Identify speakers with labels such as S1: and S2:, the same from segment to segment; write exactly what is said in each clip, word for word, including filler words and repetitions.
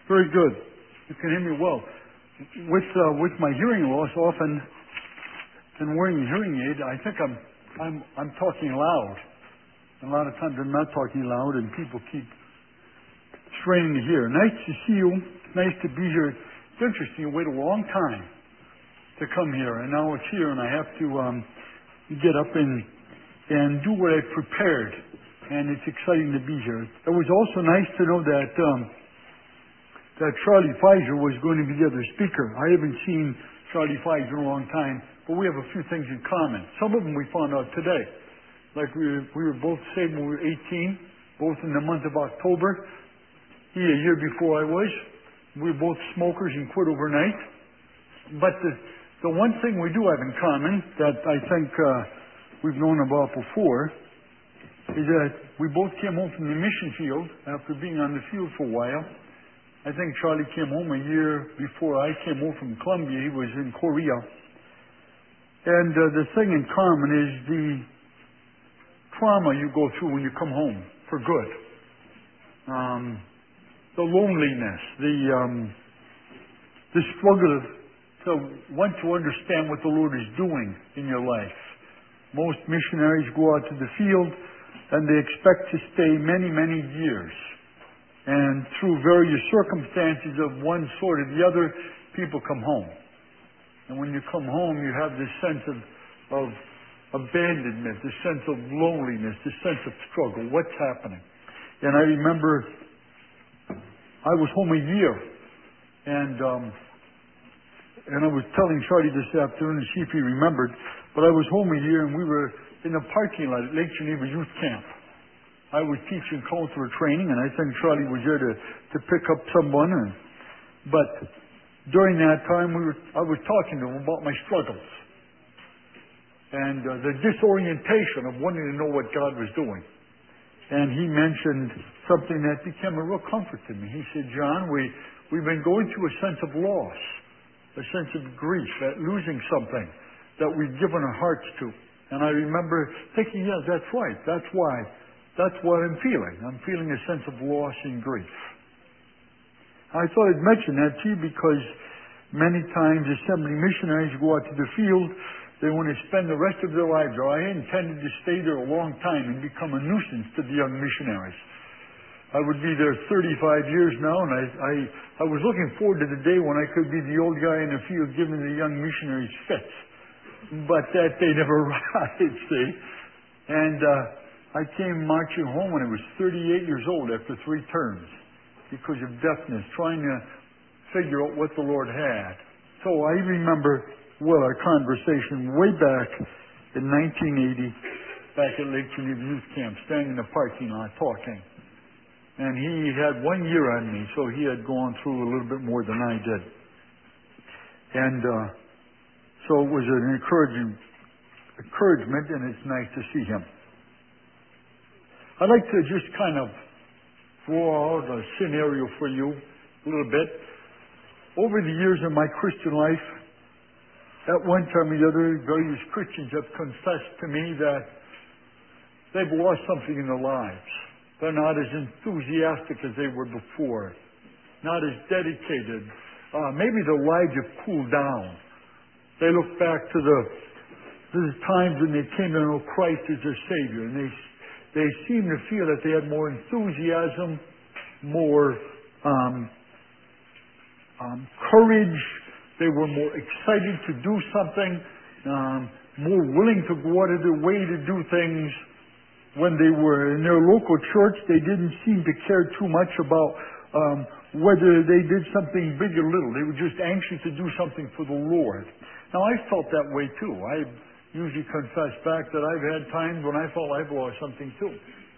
S1: Very good. You can hear me well. With uh, with my hearing loss, often, and wearing a hearing aid, I think I'm I'm I'm talking loud. And a lot of times I'm not talking loud, and people keep straining to hear. Nice to see you. Nice to be here. It's interesting. You wait a long time to come here, and now it's here, and I have to um, get up and and do what I prepared. And it's exciting to be here. It was also nice to know that um, that Charlie Pfizer was going to be the other speaker. I haven't seen Charlie Pfizer in a long time, but we have a few things in common. Some of them we found out today. Like we were, we were both saved when we were eighteen, both in the month of October. He a year before I was. We were both smokers and quit overnight. But the, the one thing we do have in common that I think uh, we've known about before is that we both came home from the mission field after being on the field for a while. I think Charlie came home a year before I came home from Colombia. He was in Korea. And uh, the thing in common is the trauma you go through when you come home for good. Um, the loneliness, the um, the struggle to want to understand what the Lord is doing in your life. Most missionaries go out to the field and they expect to stay many, many years. And through various circumstances of one sort or the other, people come home. And when you come home, you have this sense of, of abandonment, this sense of loneliness, this sense of struggle. What's happening? And I remember I was home a year. And um, and I was telling Charlie this afternoon to see if he remembered. But I was home a year and we were in the parking lot at Lake Geneva Youth Camp. I was teaching counselor training, and I think Charlie was there to, to pick up someone. And, but during that time, we were, I was talking to him about my struggles and uh, the disorientation of wanting to know what God was doing. And he mentioned something that became a real comfort to me. He said, John, we, we've been going through a sense of loss, a sense of grief at losing something that we've given our hearts to. And I remember thinking, yeah, that's right. That's why. That's what I'm feeling. I'm feeling a sense of loss and grief. I thought I'd mention that to you because many times assembly missionaries go out to the field. They want to spend the rest of their lives there. I intended to stay there a long time and become a nuisance to the young missionaries. I would be there thirty-five years now, and I, I, I was looking forward to the day when I could be the old guy in the field giving the young missionaries fits. But that day never arrived, see. And uh, I came marching home when I was thirty-eight years old after three terms because of deafness, trying to figure out what the Lord had. So I remember, well, our conversation way back in nineteen eighty, back at Lake Geneva Youth Camp, standing in the parking lot talking. And he had one year on me, so he had gone through a little bit more than I did. And uh, so it was an encouraging encouragement, and it's nice to see him. I'd like to just kind of draw out a scenario for you a little bit. Over the years of my Christian life, at one time or the other, various Christians have confessed to me that they've lost something in their lives. They're not as enthusiastic as they were before, not as dedicated. Uh, maybe their lives have cooled down. They look back to the, to the times when they came to know Christ as their Savior, and they they seem to feel that they had more enthusiasm, more um, um, courage. They were more excited to do something, um, more willing to go out of their way to do things. When they were in their local church, they didn't seem to care too much about um, whether they did something big or little. They were just anxious to do something for the Lord. Now, I felt that way too. I usually confess back that I've had times when I felt I've lost something too.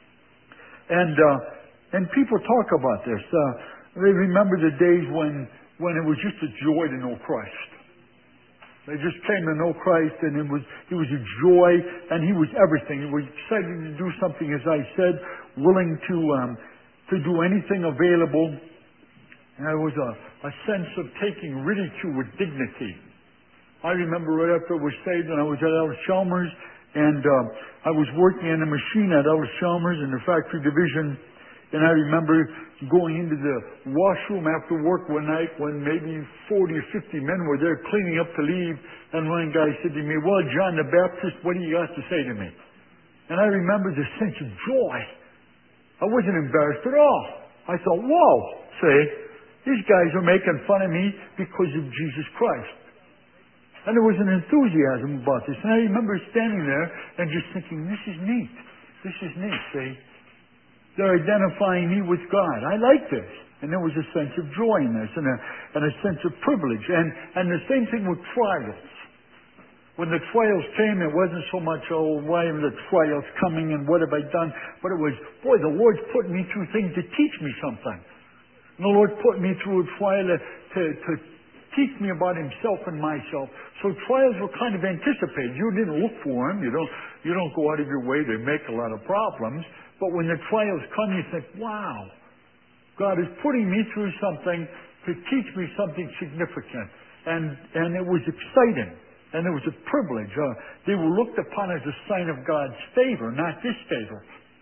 S1: And uh, and people talk about this. Uh, they remember the days when when it was just a joy to know Christ. They just came to know Christ, and it was it was a joy, and He was everything. He was excited to do something, as I said, willing to um, to do anything available. And there was a, a sense of taking ridicule with dignity. I remember right after I was saved, and I was at Ellis Chalmers, and uh, I was working in a machine at Ellis Chalmers in the factory division, And I remember going into the washroom after work one night when maybe forty or fifty men were there cleaning up to leave. And one guy said to me, well, John the Baptist, what do you got to say to me? And I remember the sense of joy. I wasn't embarrassed at all. I thought, whoa, say, these guys are making fun of me because of Jesus Christ. And there was an enthusiasm about this. And I remember standing there and just thinking, this is neat. This is neat, see. They're identifying me with God. I like this. And there was a sense of joy in this and a, and a sense of privilege. And, and the same thing with trials. When the trials came, it wasn't so much, oh, why are the trials coming and what have I done? But it was, boy, the Lord's putting me through things to teach me something. And the Lord put me through a trial to, to, to teach me about Himself and myself. So trials were kind of anticipated. You didn't look for them. You don't, you don't go out of your way to make a lot of problems. But when the trials come, you think, wow, God is putting me through something to teach me something significant. And, and it was exciting. And it was a privilege. Uh, they were looked upon as a sign of God's favor, not disfavor.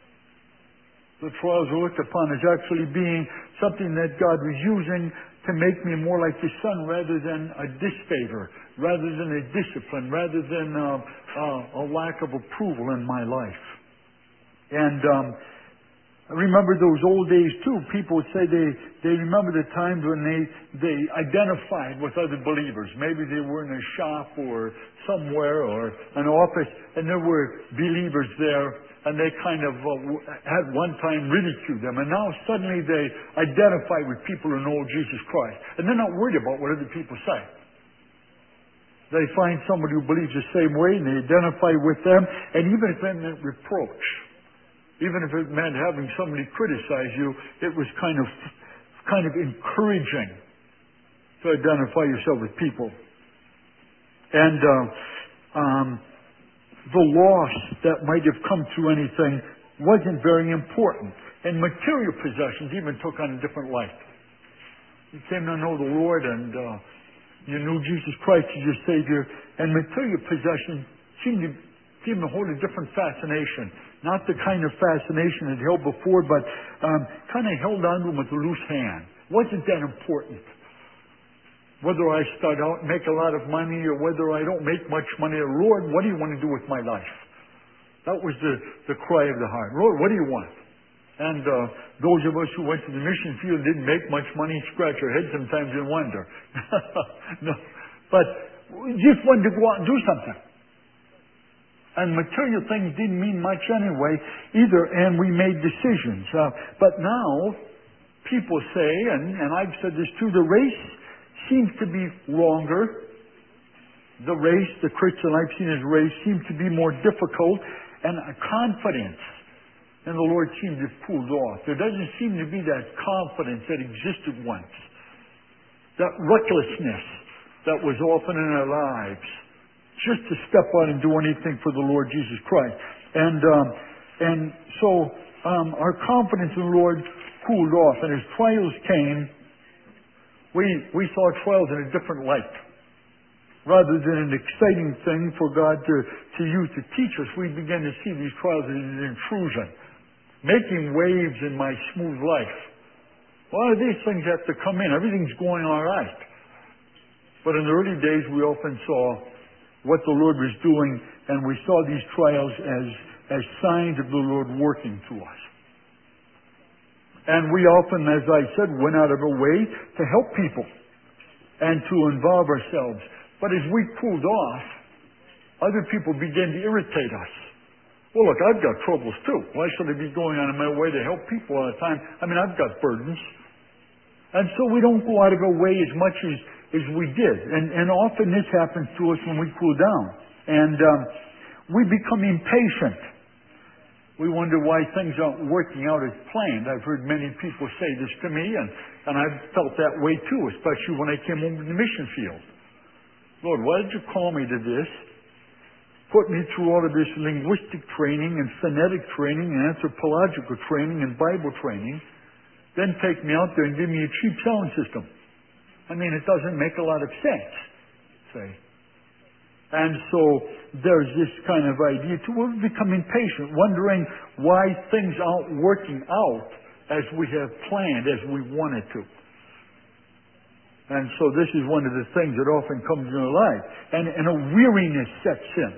S1: The trials were looked upon as actually being something that God was using to make me more like His Son rather than a disfavor, rather than a discipline, rather than uh, uh, a lack of approval in my life. And um, I remember those old days too. People would say they, they remember the times when they, they identified with other believers. Maybe they were in a shop or somewhere or an office and there were believers there and they kind of uh, had one time ridiculed them. And now suddenly they identify with people who know Jesus Christ. And they're not worried about what other people say. They find somebody who believes the same way and they identify with them. And even if it meant reproach, even if it meant having somebody criticize you, it was kind of kind of encouraging to identify yourself with people. And uh, um, the loss that might have come through anything wasn't very important. And material possessions even took on a different light. You came to know the Lord and uh, you knew Jesus Christ as your Savior, and material possessions seemed to, seemed to hold a different fascination. Not the kind of fascination it held before, but um, kind of held on to them with a loose hand. Wasn't that important? Whether I start out and make a lot of money or whether I don't make much money, Lord, what do you want to do with my life? That was the, the cry of the heart. Lord, what do you want? And uh, those of us who went to the mission field didn't make much money, scratch our heads sometimes and wonder. No. But we just wanted to go out and do something. And material things didn't mean much anyway either, and we made decisions. Uh, but now, people say, and, and I've said this too, the race seems to be longer. The race, the Christian I've seen as race, seems to be more difficult, and a confidence in the Lord seems to have pulled off. There doesn't seem to be that confidence that existed once. That recklessness that was often in our lives. Just to step out and do anything for the Lord Jesus Christ. And um, and so um, our confidence in the Lord cooled off. And as trials came, we we saw trials in a different light. Rather than an exciting thing for God to, to use to teach us, we began to see these trials as an intrusion. Making waves in my smooth life. Why do these things have to come in? Everything's going all right. But in the early days, we often saw what the Lord was doing, and we saw these trials as, as signs of the Lord working through us. And we often, as I said, went out of our way to help people and to involve ourselves. But as we cooled off, other people began to irritate us. Well, look, I've got troubles too. Why should I be going out of my way to help people all the time? I mean, I've got burdens. And so we don't go out of our way as much as as we did. And, and often this happens to us when we cool down. And um, we become impatient. We wonder why things aren't working out as planned. I've heard many people say this to me, and, and I've felt that way too, especially when I came home from the mission field. Lord, why did you call me to this? Put me through all of this linguistic training and phonetic training and anthropological training and Bible training, then take me out there and give me a cheap sound system. I mean, it doesn't make a lot of sense, say. And so there's this kind of idea too. We'll become impatient, wondering why things aren't working out as we have planned, as we wanted to. And so this is one of the things that often comes in our life. And, and a weariness sets in.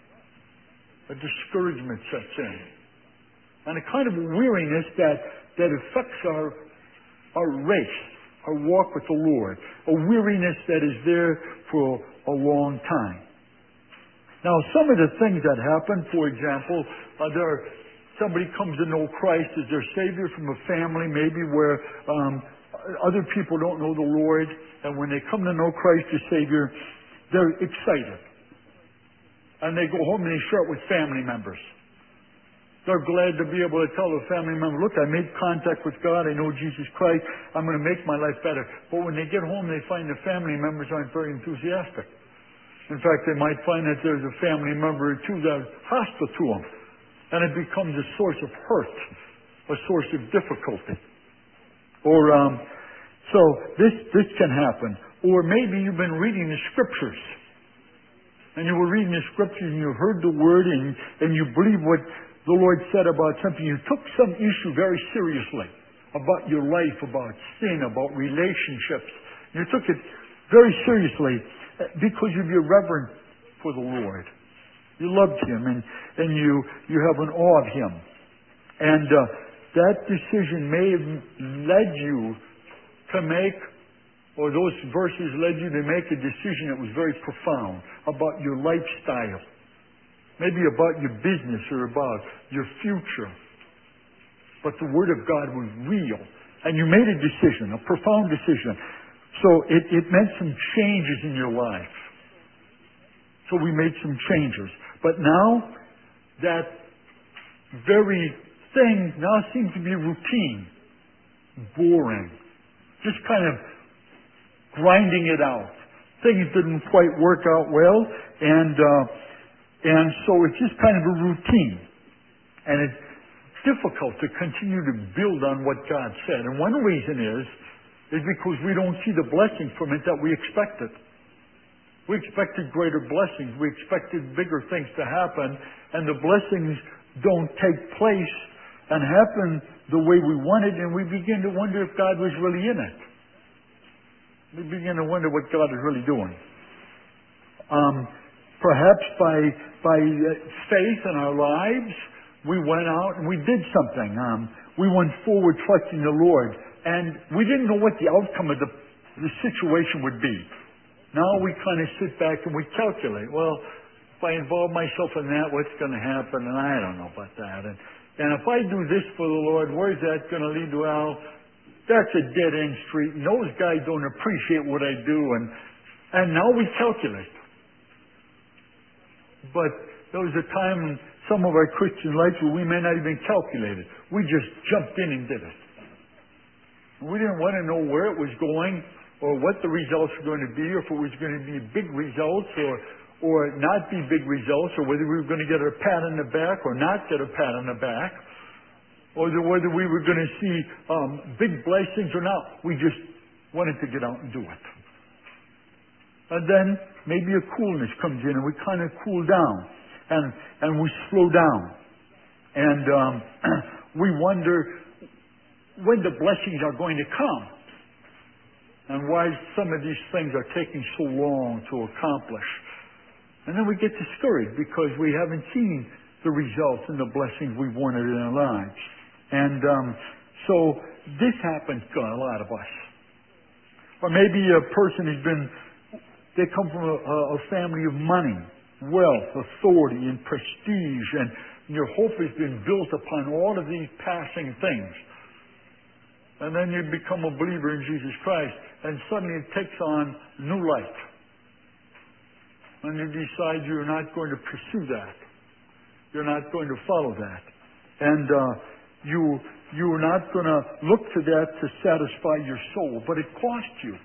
S1: A discouragement sets in. And a kind of weariness that, that affects our, our race, our walk with the Lord. A weariness that is there for a long time. Now, some of the things that happen, for example, uh, there, somebody comes to know Christ as their Savior from a family, maybe where um, other people don't know the Lord, and when they come to know Christ as Savior, they're excited. And they go home and they share it with family members. They're glad to be able to tell a family member, look, I made contact with God, I know Jesus Christ, I'm going to make my life better. But when they get home, they find the family members aren't very enthusiastic. In fact, they might find that there's a family member or two that are hostile to them. And it becomes a source of hurt, a source of difficulty. Or, um, so this, this can happen. Or maybe you've been reading the Scriptures. And you were reading the Scriptures and you heard the Word and, and you believe what the Lord said about something. You took some issue very seriously about your life, about sin, about relationships. You took it very seriously because of your reverence for the Lord. You loved Him and, and you, you have an awe of Him. And uh, that decision may have led you to make, or those verses led you to make a decision that was very profound about your lifestyle. Maybe about your business or about your future. But the Word of God was real. And you made a decision, a profound decision. So it, it meant some changes in your life. So we made some changes. But now, that very thing now seems to be routine. Boring. Just kind of grinding it out. Things didn't quite work out well. And... Uh, And so it's just kind of a routine. And it's difficult to continue to build on what God said. And one reason is, is because we don't see the blessing from it that we expected. We expected greater blessings. We expected bigger things to happen. And the blessings don't take place and happen the way we wanted. And we begin to wonder if God was really in it. We begin to wonder what God is really doing. Um... Perhaps by by faith in our lives, we went out and we did something. Um, we went forward trusting the Lord. And we didn't know what the outcome of the, the situation would be. Now we kind of sit back and we calculate. Well, if I involve myself in that, what's going to happen? And I don't know about that. And, and if I do this for the Lord, where's that going to lead to? Well, that's a dead-end street. And those guys don't appreciate what I do. And, and now we calculate. But there was a time in some of our Christian lives where we may not even calculate it. We just jumped in and did it. We didn't want to know where it was going or what the results were going to be, or if it was going to be big results or or not be big results, or whether we were going to get a pat on the back or not get a pat on the back, or whether we were going to see um, big blessings or not. We just wanted to get out and do it. And then maybe a coolness comes in and we kind of cool down and, and we slow down. And um, we wonder when the blessings are going to come and why some of these things are taking so long to accomplish. And then we get discouraged because we haven't seen the results and the blessings we wanted in our lives. And um, so this happens to a lot of us. Or maybe a person has been They come from a, a family of money, wealth, authority, and prestige, and your hope has been built upon all of these passing things. And then you become a believer in Jesus Christ, and suddenly it takes on new light. And you decide you're not going to pursue that. You're not going to follow that. And uh, you, you're not going to look to that to satisfy your soul, but it costs you.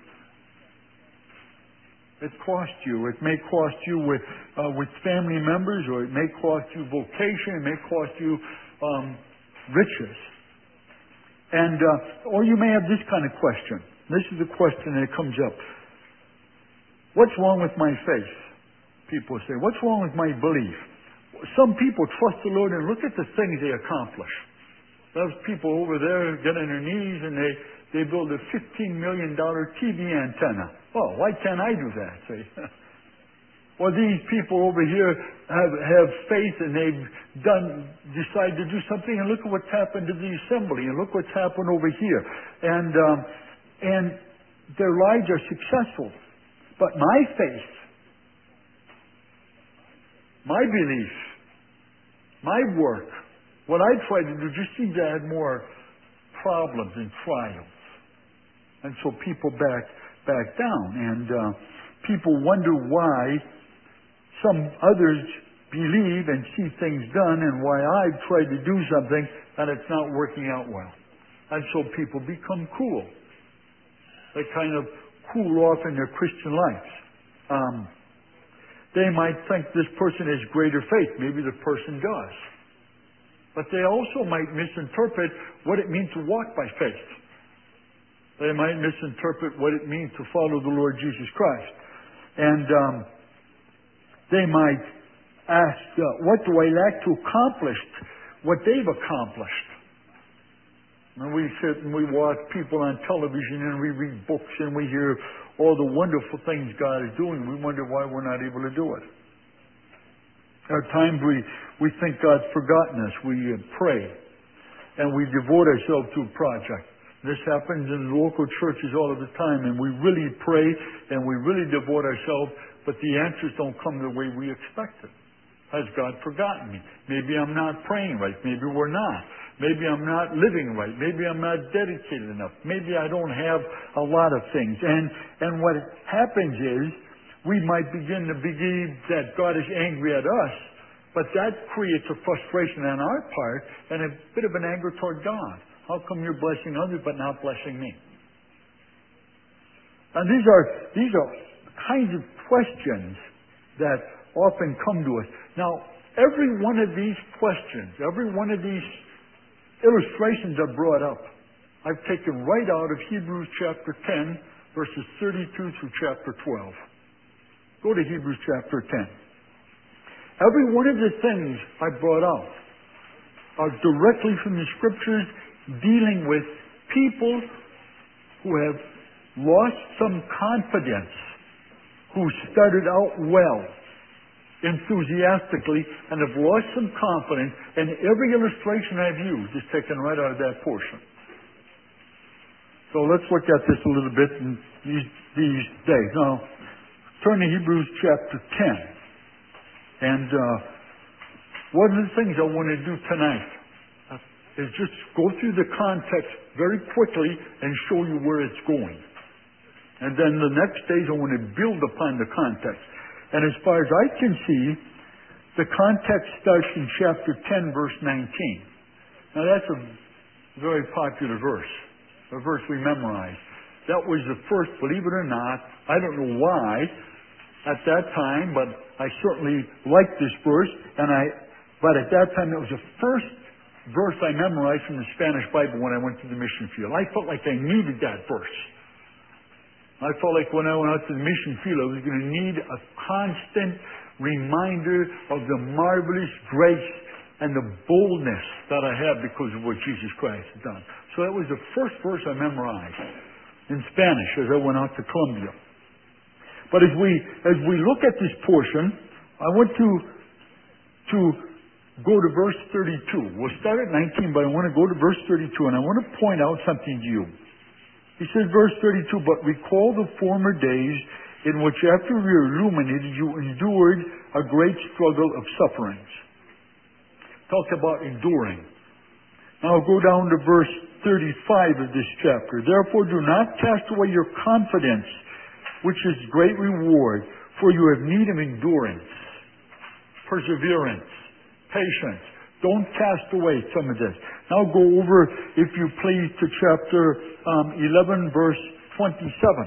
S1: It costs you. It may cost you with uh, with family members, or it may cost you vocation. It may cost you um, riches. And uh, or you may have this kind of question. This is the question that comes up. What's wrong with my faith? People say. What's wrong with my belief? Some people trust the Lord and look at the things they accomplish. Those people over there get on their knees and they, they build a fifteen million dollars T V antenna. Oh, why can't I do that? Say, or these people over here have, have faith and they've done, decide to do something, and look at what's happened to the assembly, and look what's happened over here. And, um, and their lives are successful. But my faith, my belief, my work, what I try to do just seems to add more problems and trials. And so people back, back down. And uh, people wonder why some others believe and see things done, and why I've tried to do something and it's not working out well. And so people become cool. They kind of cool off in their Christian lives. Um, they might think this person has greater faith. Maybe the person does. But they also might misinterpret what it means to walk by faith. They might misinterpret what it means to follow the Lord Jesus Christ. And um, they might ask, uh, what do I lack to accomplish what they've accomplished? And we sit and we watch people on television and we read books and we hear all the wonderful things God is doing. We wonder why we're not able to do it. At times we, we think God's forgotten us. We uh, pray and we devote ourselves to a project. This happens in local churches all of the time, and we really pray and we really devote ourselves, but the answers don't come the way we expected. Has God forgotten me? Maybe I'm not praying right. Maybe we're not. Maybe I'm not living right. Maybe I'm not dedicated enough. Maybe I don't have a lot of things. And, and what happens is we might begin to believe that God is angry at us, but that creates a frustration on our part and a bit of an anger toward God. How come you're blessing others but not blessing me? And these are, these are kinds of questions that often come to us. Now, every one of these questions, every one of these illustrations are brought up, I've taken right out of Hebrews chapter ten, verses thirty-two through chapter twelve. Go to Hebrews chapter ten. Every one of the things I brought out are directly from the Scriptures, dealing with people who have lost some confidence, who started out well, enthusiastically, and have lost some confidence, and every illustration I've used is taken right out of that portion. So let's look at this a little bit in these, these days. Now, turn to Hebrews chapter ten. And uh, one of the things I want to do tonight is just go through the context very quickly and show you where it's going. And then the next days I want to build upon the context. And as far as I can see, the context starts in chapter ten, verse nineteen. Now that's a very popular verse, a verse we memorize. That was the first, believe it or not, I don't know why at that time, but I certainly liked this verse, and I, but at that time it was the first verse I memorized from the Spanish Bible when I went to the mission field. I felt like I needed that verse. I felt like when I went out to the mission field, I was going to need a constant reminder of the marvelous grace and the boldness that I have because of what Jesus Christ has done. So that was the first verse I memorized in Spanish as I went out to Colombia. But as we as we look at this portion, I want to to go to verse thirty-two. We'll start at nineteen, but I want to go to verse thirty-two, and I want to point out something to you. He says, verse thirty-two, but recall the former days in which after we were illuminated, you endured a great struggle of sufferings. Talk about enduring. Now I'll go down to verse thirty-five of this chapter. Therefore do not cast away your confidence, which is great reward, for you have need of endurance, perseverance, patience. Don't cast away some of this. Now go over, if you please, to chapter um, eleven, verse twenty-seven.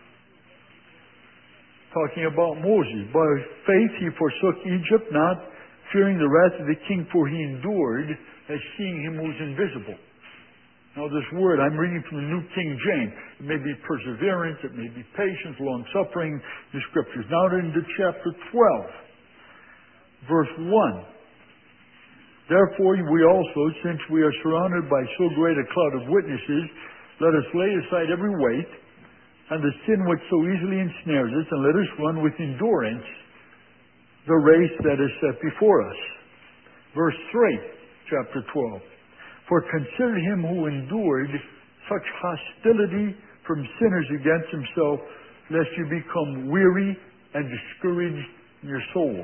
S1: Talking about Moses. By faith he forsook Egypt, not fearing the wrath of the king, for he endured as seeing him who was invisible. Now this word, I'm reading from the New King James. It may be perseverance, it may be patience, long-suffering, the Scriptures. Now into chapter twelve, verse one. Therefore we also, since we are surrounded by so great a cloud of witnesses, let us lay aside every weight and the sin which so easily ensnares us, and let us run with endurance the race that is set before us. Verse three, chapter twelve. For consider him who endured such hostility from sinners against himself, lest you become weary and discouraged in your soul.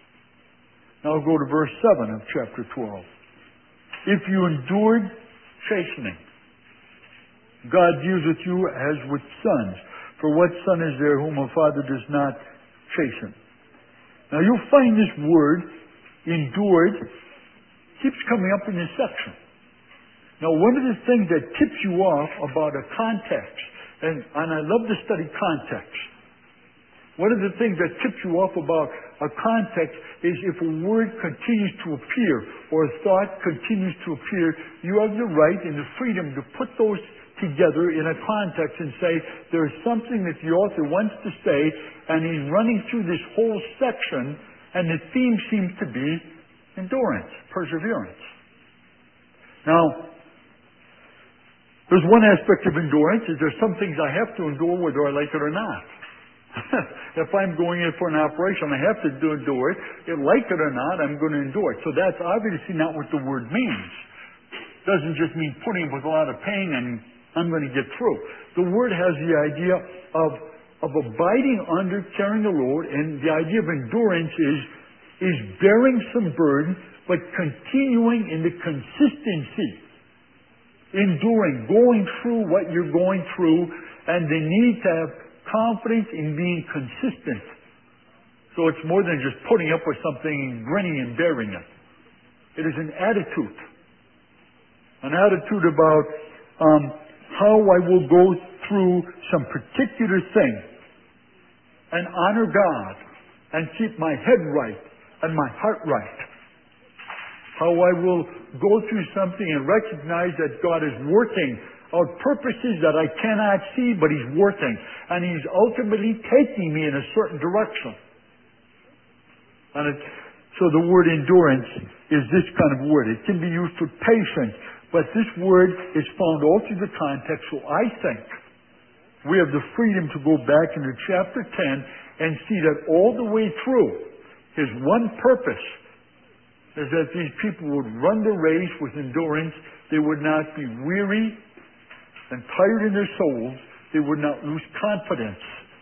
S1: Now go to verse seven of chapter twelve. If you endured chastening, God deals with you as with sons. For what son is there whom a father does not chasten? Now you'll find this word, endured, keeps coming up in this section. Now one of the things that tips you off about a context, and, and I love to study context. One of the things that tips you off about a context is if a word continues to appear or a thought continues to appear, you have the right and the freedom to put those together in a context and say there's something that the author wants to say, and he's running through this whole section, and the theme seems to be endurance, perseverance. Now, there's one aspect of endurance is there's some things I have to endure whether I like it or not. If I'm going in for an operation, I have to do endure it. If like it or not, I'm going to endure it. So that's obviously not what the word means. It doesn't just mean putting up with a lot of pain and I'm going to get through. The word has the idea of, of abiding under, carrying the load, and the idea of endurance is, is bearing some burden, but continuing in the consistency. Enduring, going through what you're going through, and the need to have confidence in being consistent. So it's more than just putting up with something and grinning and bearing it. It is an attitude. An attitude about um, how I will go through some particular thing and honor God and keep my head right and my heart right. How I will go through something and recognize that God is working out purposes that I cannot see, but He's working. And He's ultimately taking me in a certain direction. And it, so the word endurance is this kind of word. It can be used for patience, but this word is found all through the context. So I think we have the freedom to go back into chapter ten and see that all the way through His one purpose is that these people would run the race with endurance. They would not be weary and tired in their souls. They would not lose confidence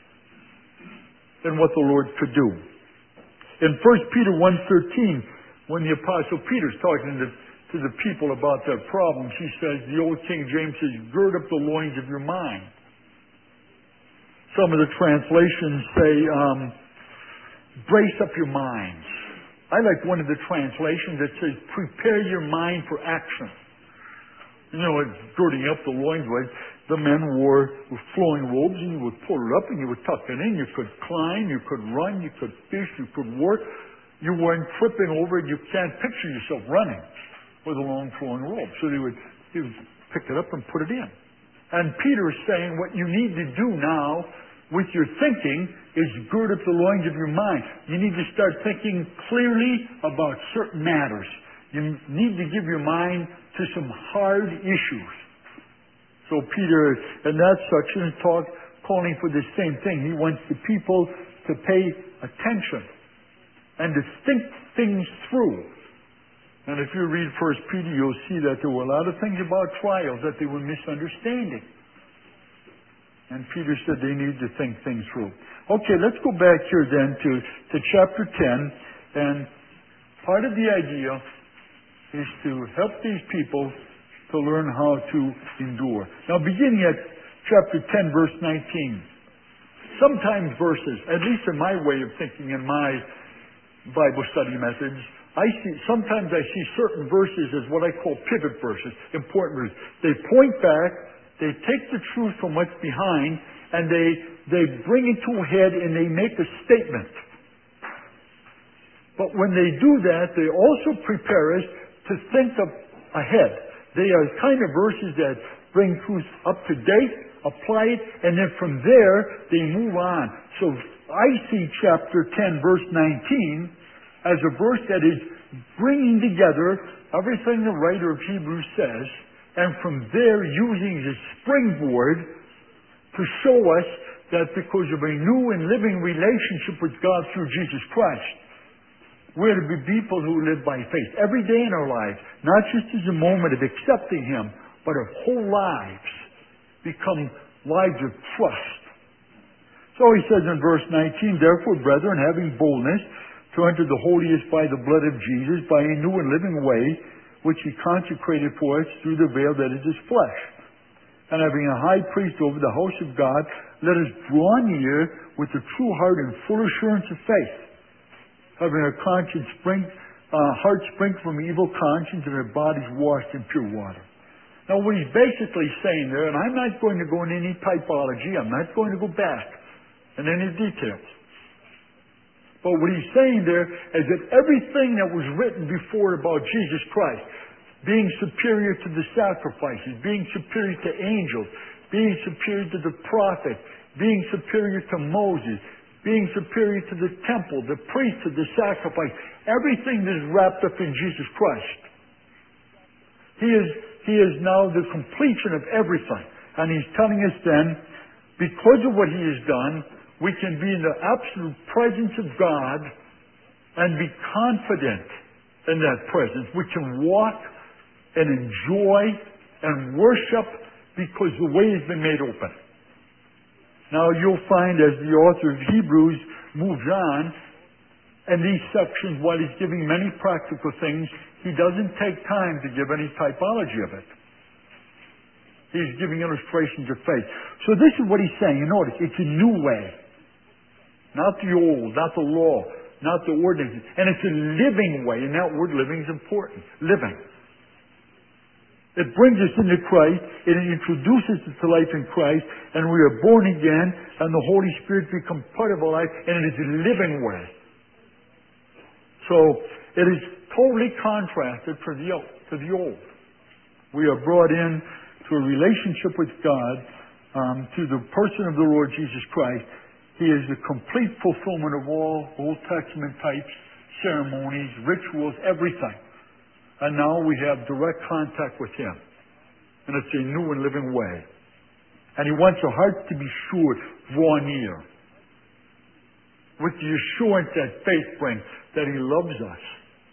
S1: in what the Lord could do. In First Peter one thirteen, when the Apostle Peter's talking to, to the people about their problems, he says, the old King James says, gird up the loins of your mind. Some of the translations say, um, brace up your minds. I like one of the translations that says, prepare your mind for action. You know, it's girding up the loins was the men wore with flowing robes, and you would pull it up and you would tuck it in. You could climb, you could run, you could fish, you could work. You weren't tripping over it. You can't picture yourself running with a long flowing robe. So they would, they would pick it up and put it in. And Peter is saying what you need to do now with your thinking is gird up the loins of your mind. You need to start thinking clearly about certain matters. You need to give your mind to some hard issues. So Peter, in that section, is talk, calling for the same thing. He wants the people to pay attention and to think things through. And if you read First Peter, you'll see that there were a lot of things about trials that they were misunderstanding. And Peter said they need to think things through. Okay, let's go back here then to, to chapter ten. And part of the idea is to help these people to learn how to endure. Now, beginning at chapter ten, verse nineteen. Sometimes verses, at least in my way of thinking in my Bible study methods, I see, sometimes I see certain verses as what I call pivot verses, important verses. They point back, they take the truth from what's behind, and they, they bring it to a head and they make a statement. But when they do that, they also prepare us to think of ahead. They are kind of verses that bring truth up to date, apply it, and then from there, they move on. So I see chapter ten, verse nineteen, as a verse that is bringing together everything the writer of Hebrews says, and from there using as a springboard to show us that because of a new and living relationship with God through Jesus Christ, we're to be people who live by faith every day in our lives, not just as a moment of accepting Him, but our whole lives become lives of trust. So he says in verse nineteen, therefore, brethren, having boldness to enter the holiest by the blood of Jesus, by a new and living way, which He consecrated for us through the veil that is His flesh. And having a high priest over the house of God, let us draw near with a true heart and full assurance of faith, having our conscience spring, uh, heart spring from evil conscience and our bodies washed in pure water. Now what he's basically saying there, and I'm not going to go into any typology, I'm not going to go back in any details. But what he's saying there is that everything that was written before about Jesus Christ, being superior to the sacrifices, being superior to angels, being superior to the prophet, being superior to Moses, being superior to the temple, the priesthood, the sacrifice, everything is wrapped up in Jesus Christ. He is, he is now the completion of everything. And he's telling us then, because of what he has done, we can be in the absolute presence of God and be confident in that presence. We can walk and enjoy and worship because the way has been made open. Now you'll find as the author of Hebrews moves on, in these sections, while he's giving many practical things, he doesn't take time to give any typology of it. He's giving illustrations of faith. So this is what he's saying. You notice, it's a new way. Not the old, not the law, not the ordinances. And it's a living way, and that word living is important. Living. It brings us into Christ, it introduces us to life in Christ, and we are born again, and the Holy Spirit becomes part of our life, and it is a living way. So, it is totally contrasted to the, to the old. We are brought in to a relationship with God, um, to the person of the Lord Jesus Christ. He is the complete fulfillment of all Old Testament types, ceremonies, rituals, everything. And now we have direct contact with Him. And it's a new and living way. And He wants our hearts to be sure, draw near. With the assurance that faith brings, that He loves us.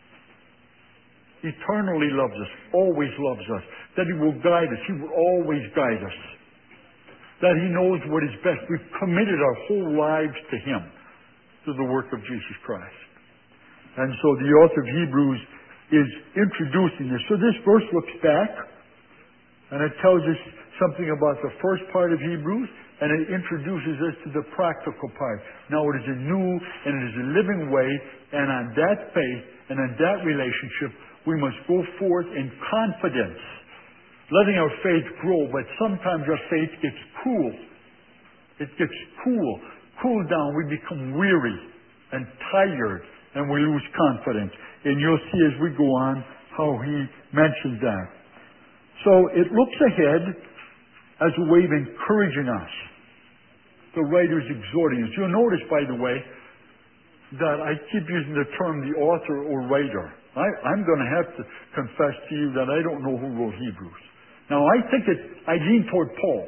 S1: Eternally loves us, always loves us. That He will guide us, He will always guide us. That He knows what is best. We've committed our whole lives to Him, to the work of Jesus Christ. And so the author of Hebrews is introducing this. So this verse looks back, and it tells us something about the first part of Hebrews, and it introduces us to the practical part. Now it is a new and it is a living way, and on that faith and on that relationship, we must go forth in confidence, letting our faith grow, but sometimes our faith gets cool. It gets cool. Cool down. We become weary and tired, and we lose confidence. And you'll see as we go on how he mentions that. So it looks ahead as a way of encouraging us. The writer's exhorting us. You'll notice, by the way, that I keep using the term the author or writer. I, I'm going to have to confess to you that I don't know who wrote Hebrews. Now, I think it, I lean toward Paul,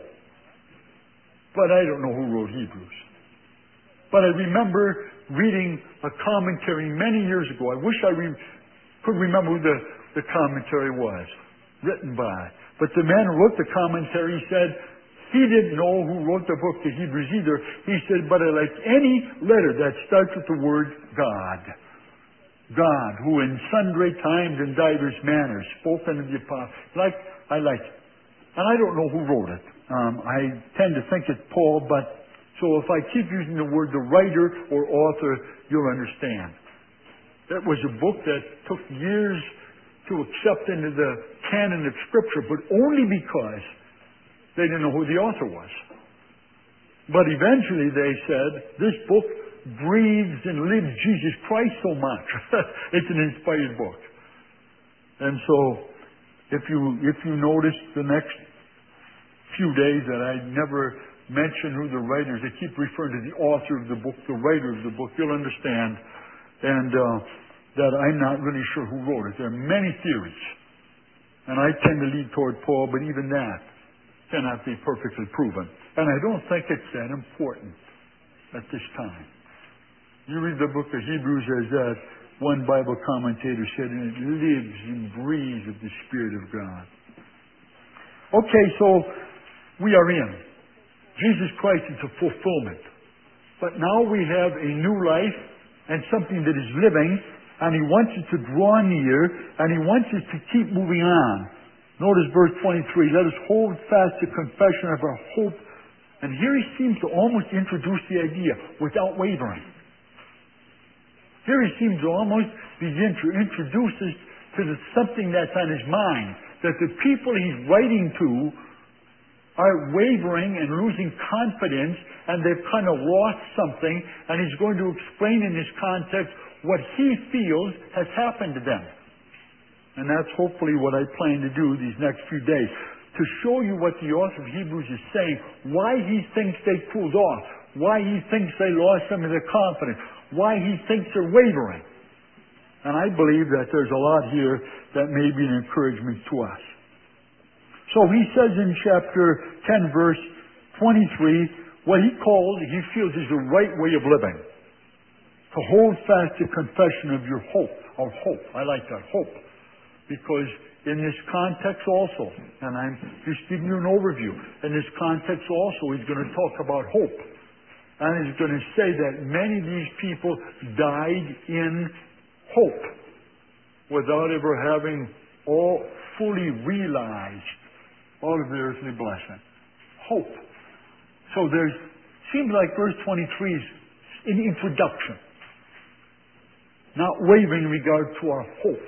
S1: but I don't know who wrote Hebrews. But I remember reading a commentary many years ago. I wish I re- could remember who the, the commentary was, written by. But the man who wrote the commentary said he didn't know who wrote the book to Hebrews either. He said, but I like any letter that starts with the word God. God, who in sundry times and divers manners spoke unto the apostles. Like, I like it. And I don't know who wrote it. Um, I tend to think it's Paul, but so if I keep using the word the writer or author, you'll understand. It was a book that took years to accept into the canon of Scripture, but only because they didn't know who the author was. But eventually they said, this book breathes and lives Jesus Christ so much. It's an inspired book. And so, if you if you notice the next few days that I never mention who the writers, I keep referring to the author of the book, the writer of the book, you'll understand. And uh, that I'm not really sure who wrote it. There are many theories. And I tend to lead toward Paul, but even that cannot be perfectly proven. And I don't think it's that important at this time. You read the book of Hebrews as that one Bible commentator said, and it lives and breathes of the Spirit of God. Okay, so we are in. Jesus Christ is a fulfillment. But now we have a new life and something that is living, and He wants us to draw near, and He wants us to keep moving on. Notice verse twenty-three, let us hold fast the confession of our hope. And here He seems to almost introduce the idea without wavering. Here He seems to almost begin to introduce us to the, something that's on His mind, that the people He's writing to are wavering and losing confidence, and they've kind of lost something, and He's going to explain in this context what He feels has happened to them. And that's hopefully what I plan to do these next few days, to show you what the author of Hebrews is saying, why he thinks they cooled off, why he thinks they lost some of their confidence, why he thinks they're wavering. And I believe that there's a lot here that may be an encouragement to us. So he says in chapter ten, verse twenty-three, what he calls, he feels is the right way of living. To hold fast the confession of your hope, or hope. I like that, hope. Because in this context also, and I'm just giving you an overview, in this context also he's going to talk about hope. And he's going to say that many of these people died in hope without ever having all fully realized all of the earthly blessing. Hope. So there's, seems like verse twenty-three is an introduction. Not wavering in regard to our hope.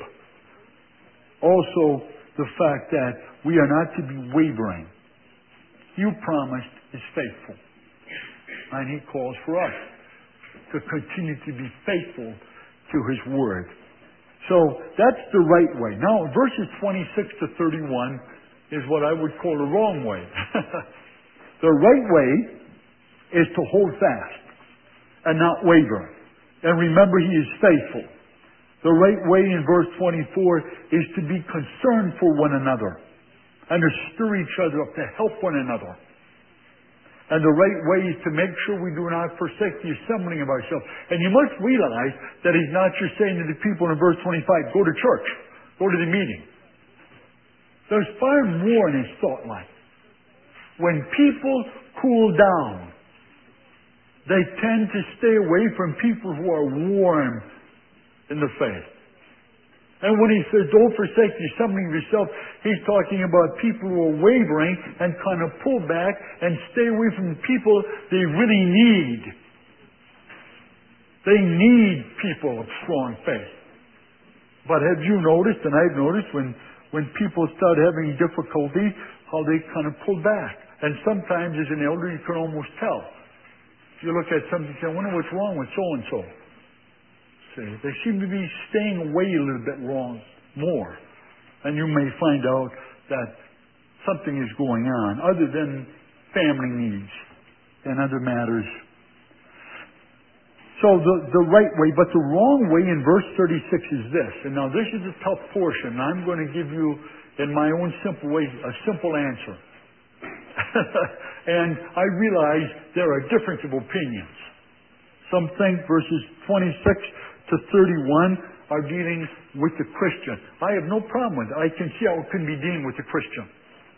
S1: Also, the fact that we are not to be wavering. You promised is faithful. And He calls for us to continue to be faithful to His Word. So, that's the right way. Now, verses twenty-six to thirty-one is what I would call the wrong way. The right way is to hold fast and not waver. And remember, He is faithful. The right way in verse twenty-four is to be concerned for one another and to stir each other up, to help one another. And the right way is to make sure we do not forsake the assembling of ourselves. And you must realize that He's not just saying to the people in verse twenty-five, go to church, go to the meeting. There's far more in His thought life. When people cool down, they tend to stay away from people who are warm in the faith. And when He says, don't forsake the assembling of yourself, He's talking about people who are wavering and kind of pull back and stay away from the people they really need. They need people of strong faith. But have you noticed, and I've noticed, when, when people start having difficulty, how they kind of pull back. And sometimes as an elder you can almost tell. You look at something and say, I wonder what's wrong with so-and-so. They seem to be staying away a little bit wrong, more. And you may find out that something is going on other than family needs and other matters. So the, the right way, but the wrong way in verse thirty-six is this. And now this is a tough portion. I'm going to give you, in my own simple way, a simple answer. And I realize there are difference of opinions. Some think verses twenty-six to thirty-one are dealing with the Christian. I have no problem with it. I can see how it can be dealing with the Christian.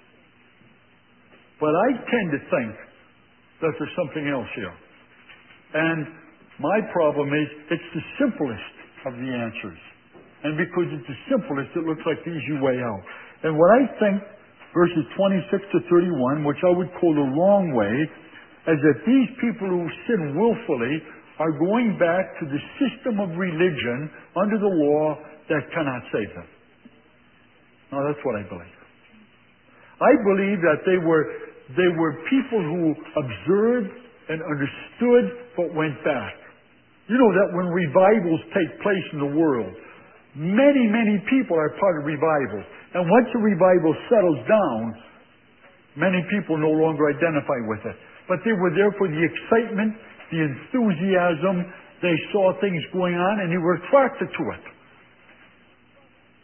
S1: But I tend to think that there's something else here. And my problem is it's the simplest of the answers. And because it's the simplest, it looks like the easy way out. And what I think, verses twenty-six to thirty-one, which I would call the wrong way, is that these people who sin willfully are going back to the system of religion under the law that cannot save them. Now that's what I believe. I believe that they were, they were people who observed and understood but went back. You know that when revivals take place in the world, many, many people are part of revivals. And once a revival settles down, many people no longer identify with it. But they were there for the excitement, the enthusiasm. They saw things going on and they were attracted to it.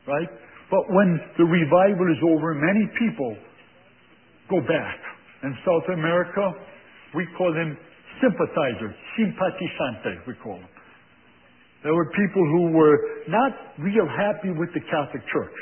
S1: right? But when the revival is over, many people go back. In South America, we call them sympathizers, simpatizantes, we call them. There were people who were not real happy with the Catholic Church.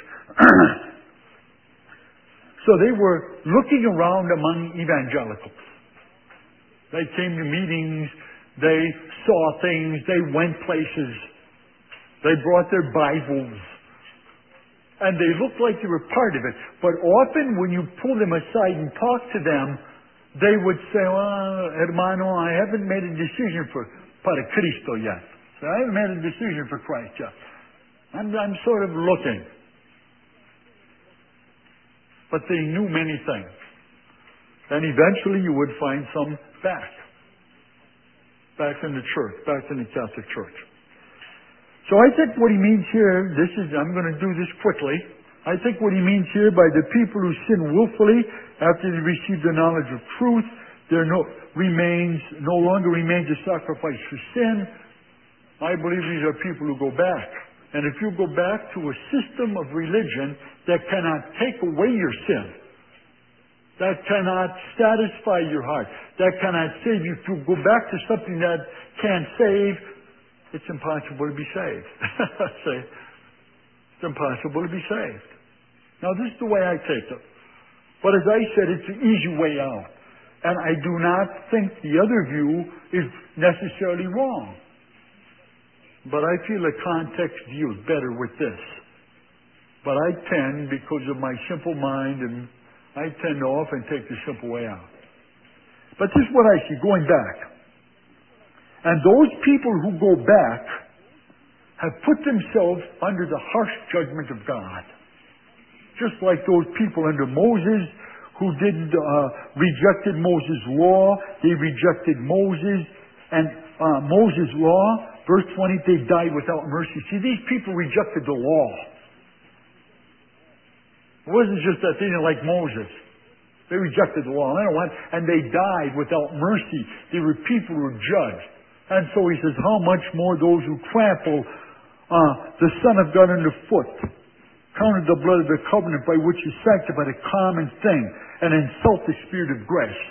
S1: So they were looking around among evangelicals. They came to meetings, they saw things, they went places, they brought their Bibles, and they looked like they were part of it. But often when you pull them aside and talk to them, they would say, well, hermano, I haven't made a decision for para Cristo yet. So I haven't made a decision for Christ yet. I'm, I'm sort of looking. But they knew many things. And eventually you would find some back. Back in the church, back in the Catholic Church. So I think what he means here, this is, I'm going to do this quickly. I think what he means here by the people who sin willfully after they receive the knowledge of truth, there no, remains, no longer remains a sacrifice for sin. I believe these are people who go back. And if you go back to a system of religion that cannot take away your sin, that cannot satisfy your heart, that cannot save you, if you go back to something that can't save, it's impossible to be saved. Say, it's impossible to be saved. Now this is the way I take it. But as I said, it's an easy way out. And I do not think the other view is necessarily wrong. But I feel the context view is better with this. But I tend, because of my simple mind, and I tend to often take the simple way out. But this is what I see, going back. And those people who go back have put themselves under the harsh judgment of God. Just like those people under Moses who didn't, uh, rejected Moses' law. They rejected Moses and uh, Moses' law. Verse twenty, they died without mercy. See, these people rejected the law. It wasn't just that they didn't like Moses. They rejected the law. And they died without mercy. They were people who were judged. And so he says, how much more those who trample uh, the Son of God underfoot, counted the blood of the covenant by which he sanctified a common thing, and insult the Spirit of grace.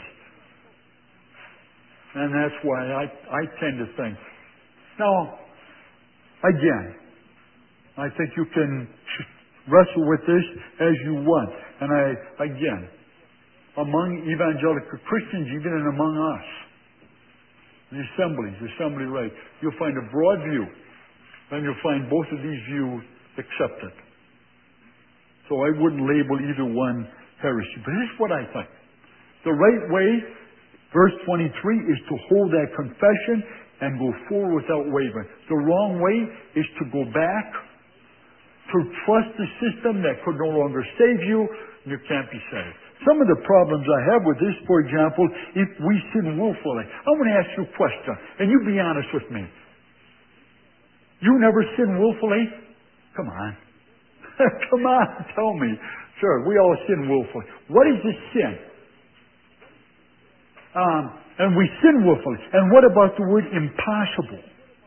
S1: And that's why I, I tend to think. Now, again, I think you can wrestle with this as you want. And I, again, among evangelical Christians, even and among us, the assemblies, the assembly rate, you'll find a broad view, and you'll find both of these views accepted. So I wouldn't label either one heresy. But here's what I think. The right way, verse twenty-three, is to hold that confession and go forward without wavering. The wrong way is to go back, to trust the system that could no longer save you, and you can't be saved. Some of the problems I have with this, for example, if we sin willfully. I want to ask you a question, and you be honest with me. You never sin willfully? Come on. Come on, tell me. Sure, we all sin willfully. What is this sin? Um, and we sin willfully. And what about the word impossible?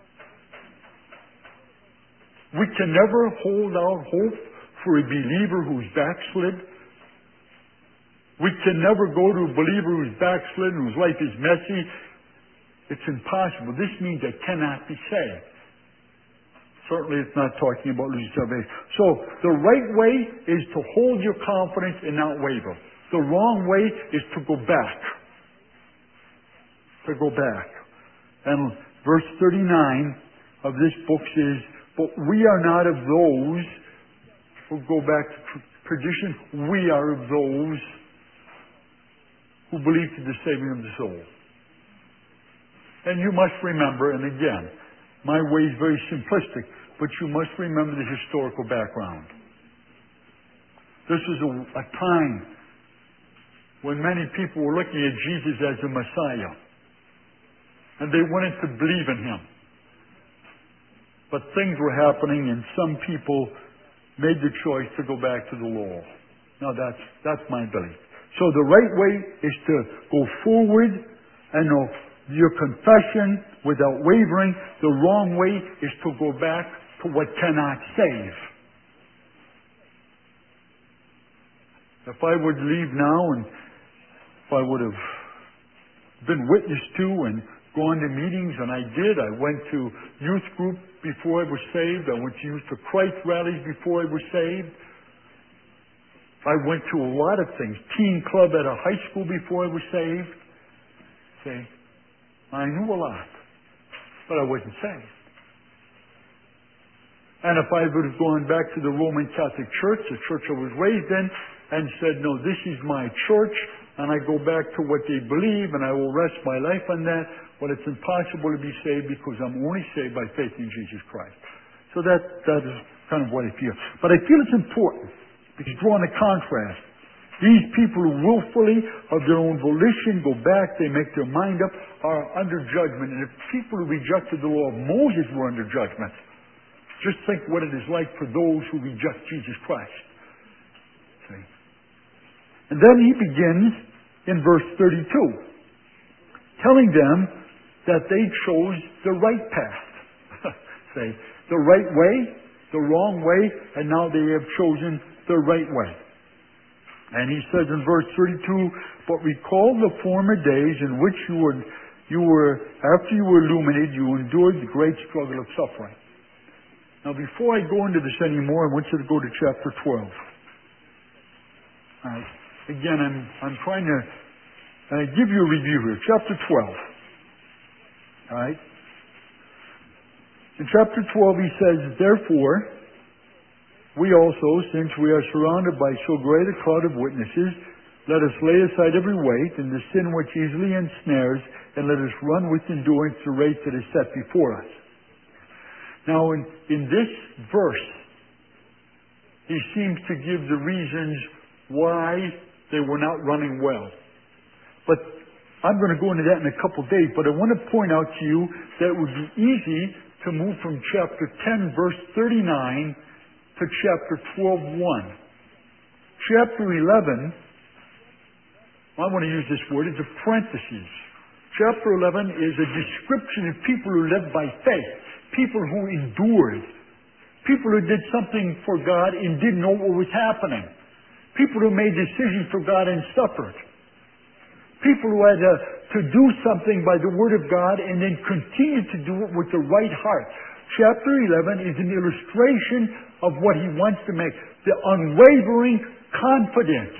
S1: We can never hold out hope for a believer who's backslid. We can never go to a believer who's backslid, whose life is messy. It's impossible. This means they cannot be saved. Certainly it's not talking about losing salvation. So the right way is to hold your confidence and not waver. The wrong way is to go back. To go back. And verse thirty-nine of this book says, but we are not of those who go back to perdition. We are of those who believe to the saving of the soul. And you must remember, and again, my way is very simplistic, but you must remember the historical background. This was a, a time when many people were looking at Jesus as the Messiah. And they wanted to believe in Him. But things were happening and some people made the choice to go back to the law. Now that's, that's my belief. So the right way is to go forward and know your confession without wavering. The wrong way is to go back to what cannot save. If I would leave now and if I would have been witness to and gone to meetings, and I did. I went to youth group before I was saved. I went to Youth for Christ rallies before I was saved. I went to a lot of things. Teen club at a high school before I was saved. See, I knew a lot, but I wasn't saved. And if I would have gone back to the Roman Catholic Church, the church I was raised in, and said, no, this is my church, and I go back to what they believe, and I will rest my life on that, well, it's impossible to be saved because I'm only saved by faith in Jesus Christ. So that, that is kind of what I feel. But I feel it's important, because drawing a contrast. These people who willfully, of their own volition, go back, they make their mind up, are under judgment. And if people who rejected the law of Moses were under judgment, just think what it is like for those who reject Jesus Christ. See? And then he begins in verse thirty-two, telling them that they chose the right path. Say, the right way, the wrong way, and now they have chosen the right way. And he says in verse thirty-two, but recall the former days in which you were, you were, after you were illuminated, you endured the great struggle of suffering. Now before I go into this anymore, I want you to go to chapter twelve. All right. Again, I'm, I'm trying to uh, give you a review here. Chapter twelve. All right. In chapter twelve he says, therefore, we also, since we are surrounded by so great a cloud of witnesses, let us lay aside every weight and the sin which easily ensnares, and let us run with endurance the race that is set before us. Now, in, in this verse, he seems to give the reasons why they were not running well. But I'm going to go into that in a couple of days, but I want to point out to you that it would be easy to move from chapter ten, verse thirty-nine, to chapter twelve, one. Chapter eleven, I want to use this word, it's a parenthesis. Chapter eleven is a description of people who lived by faith, people who endured, people who did something for God and didn't know what was happening, people who made decisions for God and suffered, people who had to, to do something by the Word of God and then continued to do it with the right heart. Chapter eleven is an illustration of what he wants to make, the unwavering confidence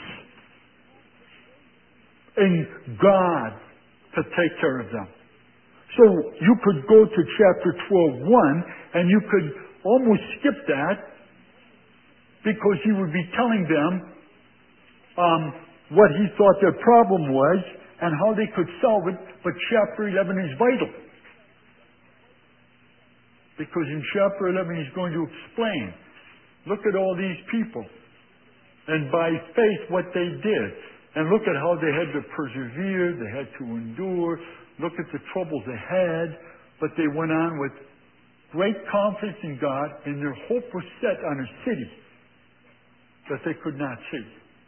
S1: in God to take care of them. So you could go to chapter twelve, one, and you could almost skip that because he would be telling them um, what he thought their problem was and how they could solve it. But chapter eleven is vital. Because in chapter eleven he's going to explain, look at all these people, and by faith what they did. And look at how they had to persevere, they had to endure, look at the troubles they had, but they went on with great confidence in God, and their hope was set on a city that they could not see.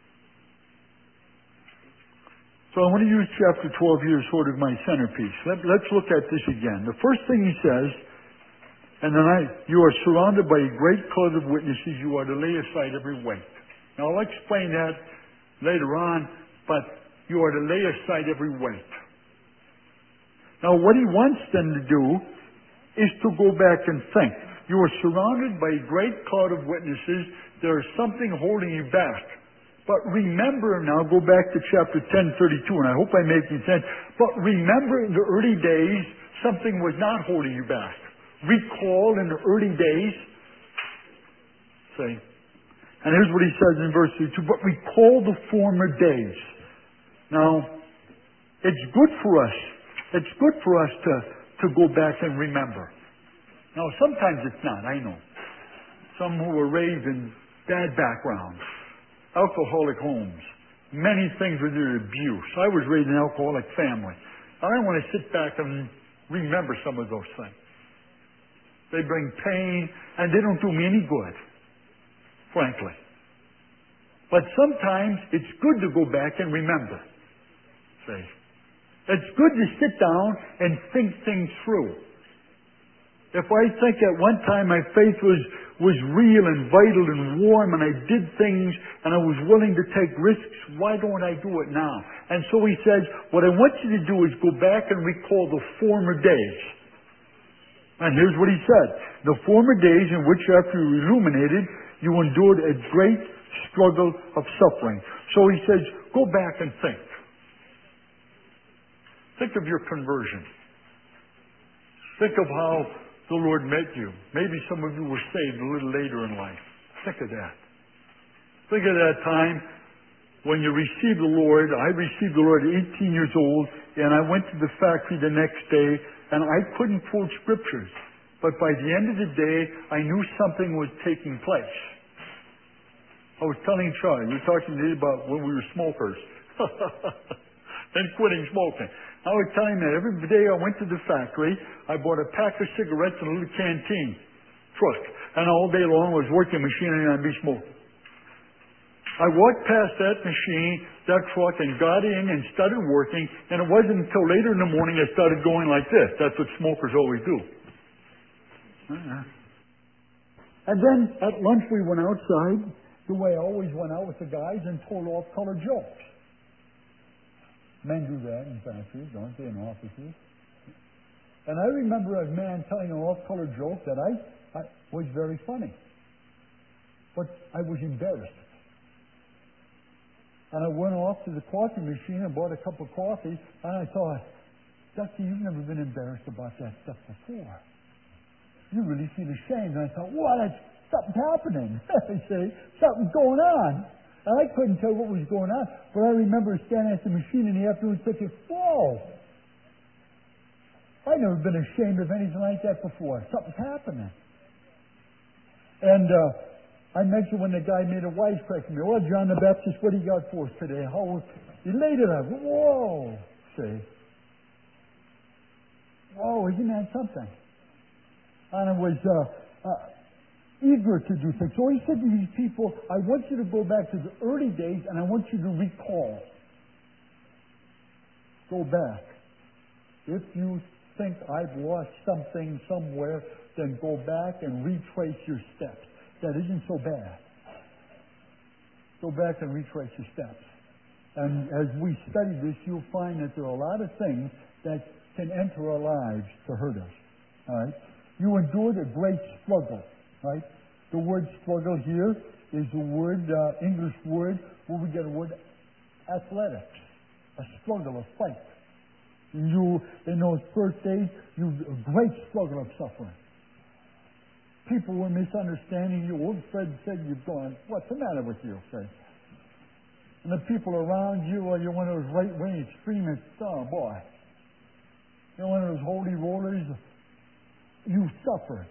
S1: So I want to use chapter twelve here as sort of my centerpiece. Let, let's look at this again. The first thing he says, and then I, you are surrounded by a great cloud of witnesses, you are to lay aside every weight. Now I'll explain that later on, but you are to lay aside every weight. Now what he wants them to do is to go back and think. You are surrounded by a great cloud of witnesses. There is something holding you back. But remember, now go back to chapter ten, thirty-two, and I hope I'm making sense. But remember in the early days, something was not holding you back. Recall in the early days, say, and here's what he says in verse thirty-two, but recall the former days. Now, it's good for us. It's good for us to, to go back and remember. Now, sometimes it's not, I know. Some who were raised in bad backgrounds, alcoholic homes, many things with their abuse. I was raised in an alcoholic family. I don't want to sit back and remember some of those things. They bring pain, and they don't do me any good, frankly. But sometimes it's good to go back and remember. See? It's good to sit down and think things through. If I think at one time my faith was, was real and vital and warm and I did things and I was willing to take risks, why don't I do it now? And so he says, what I want you to do is go back and recall the former days. And here's what he said. The former days in which after you were illuminated, you endured a great struggle of suffering. So he says, go back and think. Think of your conversion. Think of how the Lord met you. Maybe some of you were saved a little later in life. Think of that. Think of that time when you received the Lord. I received the Lord at eighteen years old, and I went to the factory the next day, and I couldn't quote scriptures. But by the end of the day, I knew something was taking place. I was telling Charlie, we were talking today about when we were smokers. And quitting smoking. I was telling him that every day I went to the factory, I bought a pack of cigarettes and a little canteen truck. And all day long I was working a machine and I'd be smoking. I walked past that machine, that truck, and got in and started working. And it wasn't until later in the morning I started going like this. That's what smokers always do. Uh-huh. And then at lunch we went outside, the way I always went out with the guys, and told off-color jokes. Men do that in factories, don't they, in offices? And I remember a man telling an off-color joke that I, I was very funny. But I was embarrassed. And I went off to the coffee machine and bought a cup of coffee, and I thought, Dusty, you've never been embarrassed about that stuff before. You really feel ashamed. And I thought, well, that's, something's happening. I say, something's going on. And I couldn't tell what was going on, but I remember standing at the machine in the afternoon thinking, whoa, I've never been ashamed of anything like that before. Something's happening. And uh, I mentioned when the guy made a wisecrack to me, well, John the Baptist, what do you got for us today? How elated I was. Whoa, see. Whoa, isn't that something? And I was... Uh, uh, eager to do things. So he said to these people, I want you to go back to the early days and I want you to recall. Go back. If you think I've lost something somewhere, then go back and retrace your steps. That isn't so bad. Go back and retrace your steps. And as we study this, you'll find that there are a lot of things that can enter our lives to hurt us. All right? You endured a great struggle. Right? The word struggle here is a word, uh, English word, where we get a word athletics. A struggle, a fight. You, in those first days, you a great struggle of suffering. People were misunderstanding you. Old Fred said, you're going, what's the matter with you, Fred? And the people around you, well, you're one of those right-wing extremists. Oh, boy. You're one of those holy rollers. You suffered.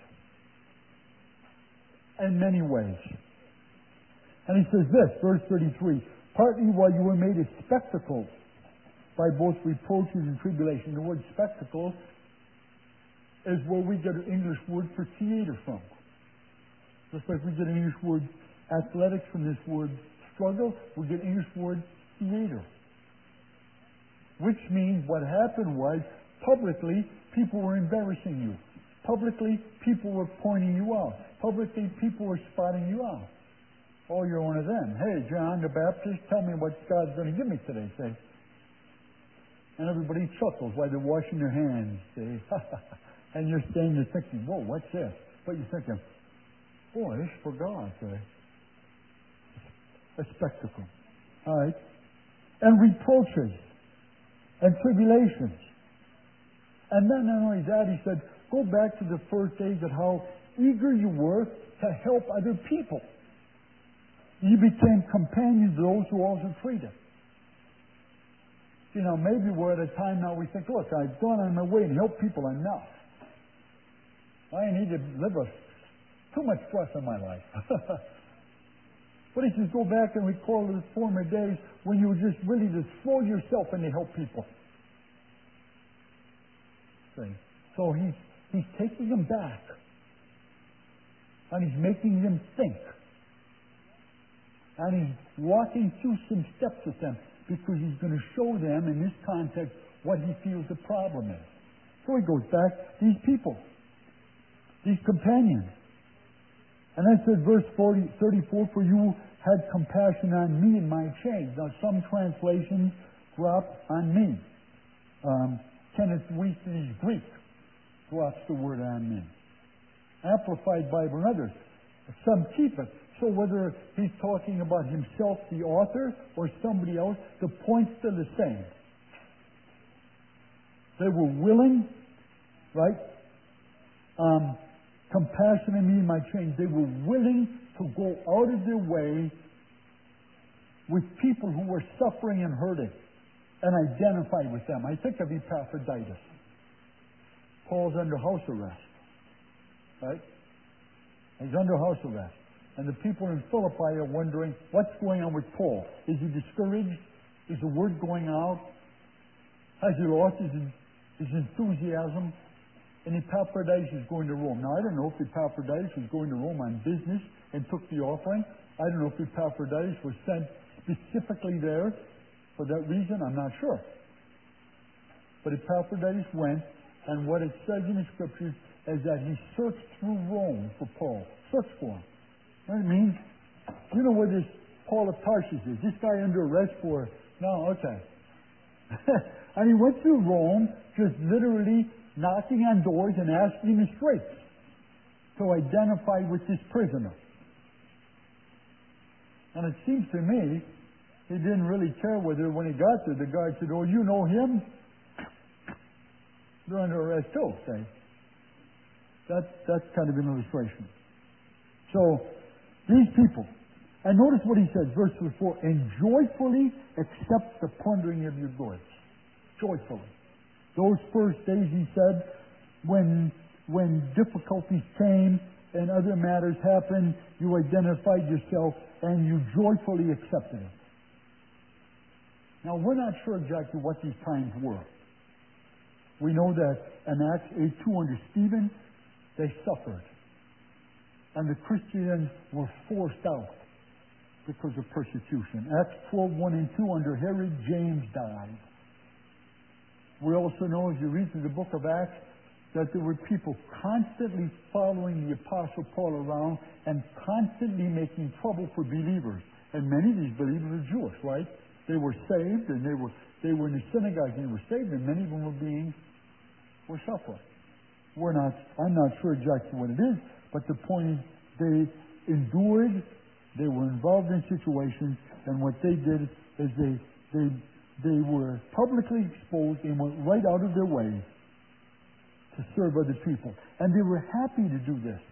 S1: In many ways. And he says this, verse thirty-three, partly while you were made a spectacle by both reproaches and tribulation. The word spectacle is where we get an English word for theater from. Just like we get an English word athletics from this word struggle, we get an English word theater. Which means what happened was, publicly, people were embarrassing you. Publicly, people were pointing you out. Publicly, people were spotting you out. Oh, you're one of them. Hey, John the Baptist, tell me what God's going to give me today, say. And everybody chuckles while they're washing their hands, see. And you're standing there thinking, whoa, what's this? But you're thinking, boy, this is for God, say. A spectacle. All right? And reproaches. And tribulations. And then not only that, he said, go back to the first days of how eager you were to help other people. You became companions of those who also treated. You know, maybe we're at a time now we think, look, I've gone on my way and helped people enough. I need to live a, too much stress in my life. But he says, go back and recall the former days when you were just ready to throw yourself in to help people. See? So he's, he's taking them back. And he's making them think. And he's walking through some steps with them because he's going to show them in this context what he feels the problem is. So he goes back, these people. these companions. And then it says, verse forty, thirty-four, for you had compassion on me in my chains. Now, some translations drop on me. Um, Kenneth Wheatley's Greek drops the word on me. Amplified Bible and others. Some keep it. So whether he's talking about himself, the author, or somebody else, the point's still the same. They were willing, right? Um, compassion in me in my chains. They were willing to go out of their way with people who were suffering and hurting and identify with them. I think of Epaphroditus. Paul's under house arrest. Right? He's under house arrest. And the people in Philippi are wondering, what's going on with Paul? Is he discouraged? Is the word going out? Has he lost his, his enthusiasm? And Epaphroditus is going to Rome. Now, I don't know if Epaphroditus was going to Rome on business and took the offering. I don't know if Epaphroditus was sent specifically there for that reason. I'm not sure. But Epaphroditus went, and what it says in the Scriptures is that he searched through Rome for Paul. Searched for him. You know what I mean? You know where this Paul of Tarshish is. This guy under arrest for... No, okay. And he went through Rome, just literally knocking on doors and asking the straight to identify with this prisoner. And it seems to me he didn't really care whether when he got there, the guard said, oh, you know him? They're under arrest too, say. That's, that's kind of an illustration. So, these people, and notice what he says, verse four, and joyfully accept the plundering of your goods. Joyfully. Those first days, he said, when, when difficulties came and other matters happened, you identified yourself and you joyfully accepted it. Now, we're not sure exactly what these times were. We know that in Acts eight two under Stephen, they suffered. And the Christians were forced out because of persecution. Acts twelve one and two under Herod, James died. We also know, as you read through the book of Acts, that there were people constantly following the Apostle Paul around and constantly making trouble for believers. And many of these believers were Jewish, right? They were saved, and they were they were in the synagogue, and they were saved, and many of them were being were suffering. We're not. I'm not sure exactly what it is, but the point is, they endured. They were involved in situations, and what they did is they they they were publicly exposed and went right out of their way to serve other people, and they were happy to do this.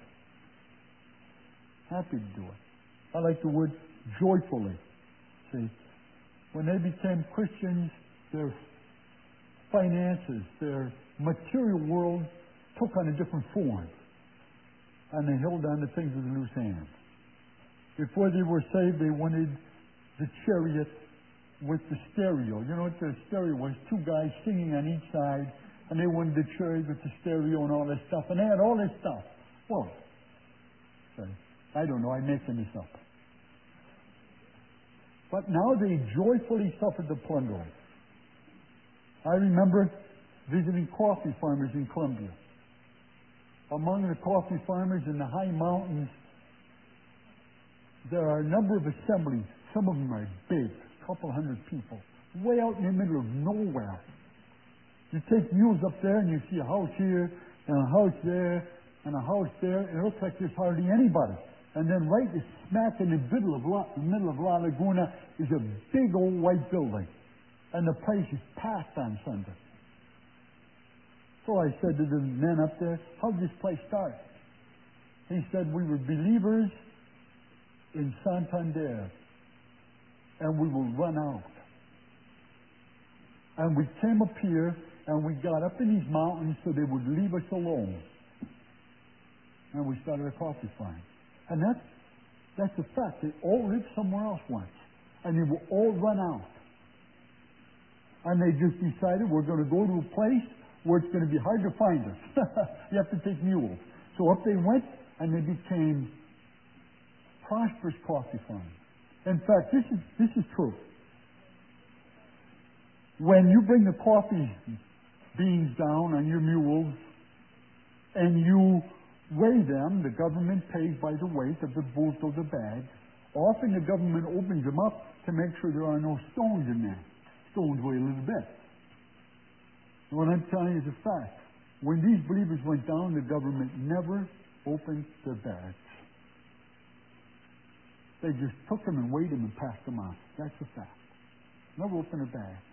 S1: Happy to do it. I like the word joyfully. See, when they became Christians, their finances, their material world took on a different form. And they held on to things with a loose hand. Before they were saved, they wanted the chariot with the stereo. You know what the stereo was? Two guys singing on each side, and they wanted the chariot with the stereo and all this stuff. And they had all this stuff. Well, I don't know, I'm making this up. But now they joyfully suffered the plundering. I remember visiting coffee farmers in Colombia. Among the coffee farmers in the high mountains, there are a number of assemblies. Some of them are big, a couple hundred people, way out in the middle of nowhere. You take mules up there and you see a house here and a house there and a house there, and it looks like there's hardly anybody. And then right smack in the middle of La, the middle of La Laguna is a big old white building, and the place is packed on Sunday. So I said to the men up there, how did this place start? He said, we were believers in Santander, and we will run out. And we came up here, and we got up in these mountains so they would leave us alone. And we started a coffee farm. And that's, that's a fact. They all lived somewhere else once. And they will all run out. And they just decided we're going to go to a place where it's going to be hard to find us. You have to take mules. So up they went, and they became prosperous coffee farmers. In fact, this is this is true. When you bring the coffee beans down on your mules, and you weigh them. The government pays by the weight of the both of the bags. Often the government opens them up to make sure there are no stones in there. Stones weigh a little bit. And what I'm telling you is a fact. When these believers went down, the government never opened their bags. They just took them and weighed them and passed them out. That's a fact. Never opened their bags.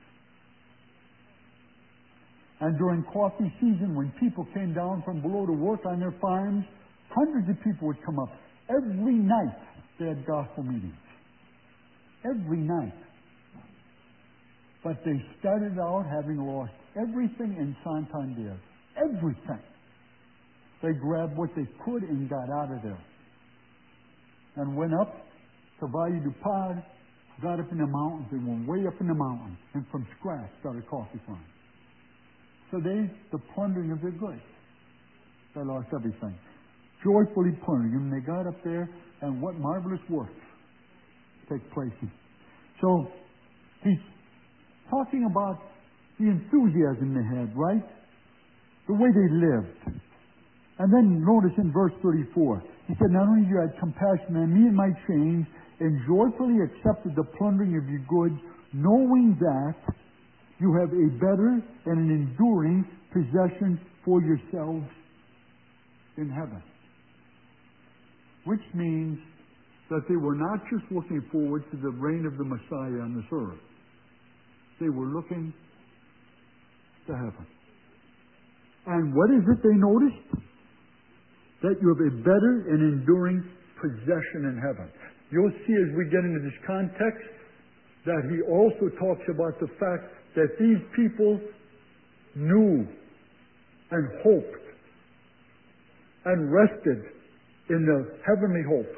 S1: And during coffee season, when people came down from below to work on their farms, hundreds of people would come up. Every night they had gospel meetings. Every night. But they started out having lost everything in Santander. Everything. They grabbed what they could and got out of there. And went up to Valle du Paz, got up in the mountains, and went way up in the mountains, and from scratch started coffee farms. So they, the plundering of their goods. They lost everything. Joyfully plundering them. They got up there, and what marvelous works take place. So he's talking about the enthusiasm they had, right? The way they lived. And then notice in verse thirty-four, he said, not only you had compassion on me and my chains, and joyfully accepted the plundering of your goods, knowing that you have a better and an enduring possession for yourselves in heaven. Which means that they were not just looking forward to the reign of the Messiah on this earth. They were looking to heaven. And what is it they noticed? That you have a better and enduring possession in heaven. You'll see as we get into this context that he also talks about the fact that these people knew and hoped and rested in the heavenly hope.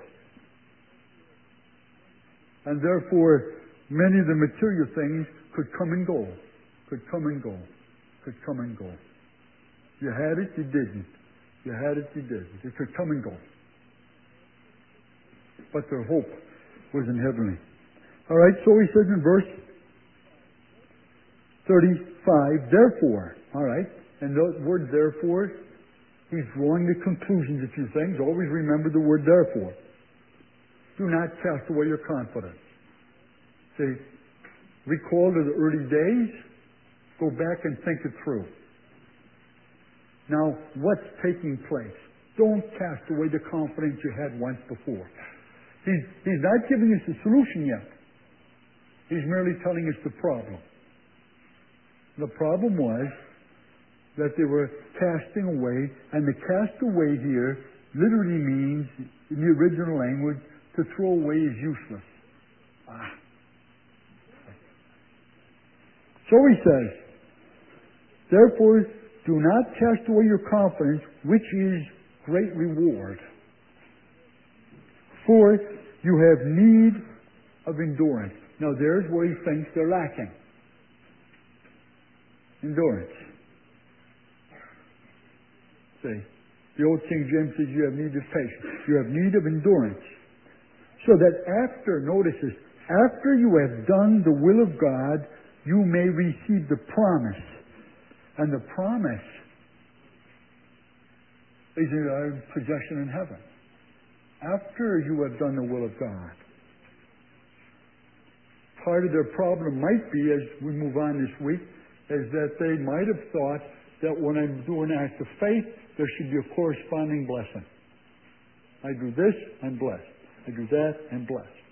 S1: And therefore, many of the material things could come and go, could come and go, could come and go. You had it, you didn't. You had it, you didn't. It could come and go. But their hope was in heavenly. All right, so he says in verse thirty-five, therefore, all right, and the word therefore, he's drawing the conclusions of a few things. Always remember the word therefore. Do not cast away your confidence. See, recall to the early days, go back and think it through. Now, what's taking place? Don't cast away the confidence you had once before. He's, he's not giving us a solution yet. He's merely telling us the problem. The problem was that they were casting away, and the cast away here literally means, in the original language, to throw away is useless. Ah. So he says, therefore, do not cast away your confidence, which is great reward. For you have need of endurance. Now there's where he thinks they're lacking. Endurance. See, the old King James says you have need of patience. You have need of endurance. So that after, notice this, after you have done the will of God, you may receive the promise. And the promise is our possession in heaven. After you have done the will of God. Part of their problem might be, as we move on this week, is that they might have thought that when I do an act of faith, there should be a corresponding blessing. I do this, I'm blessed. I do that, I'm blessed.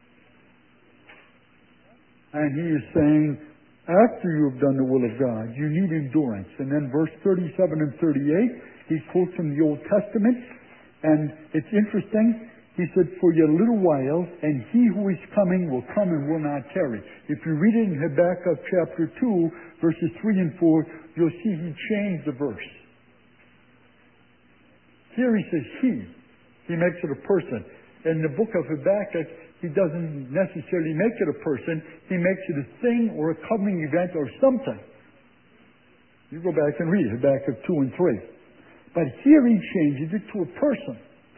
S1: And he is saying, after you have done the will of God, you need endurance. And then verse thirty-seven and thirty-eight, he quotes from the Old Testament. And it's interesting. He said, for yet a little while, and he who is coming will come and will not tarry. If you read it in Habakkuk chapter two, verses three and four, you'll see he changed the verse. Here he says he. He makes it a person. In the book of Habakkuk, he doesn't necessarily make it a person. He makes it a thing or a coming event or something. You go back and read Habakkuk two and three. But here he changes it to a person.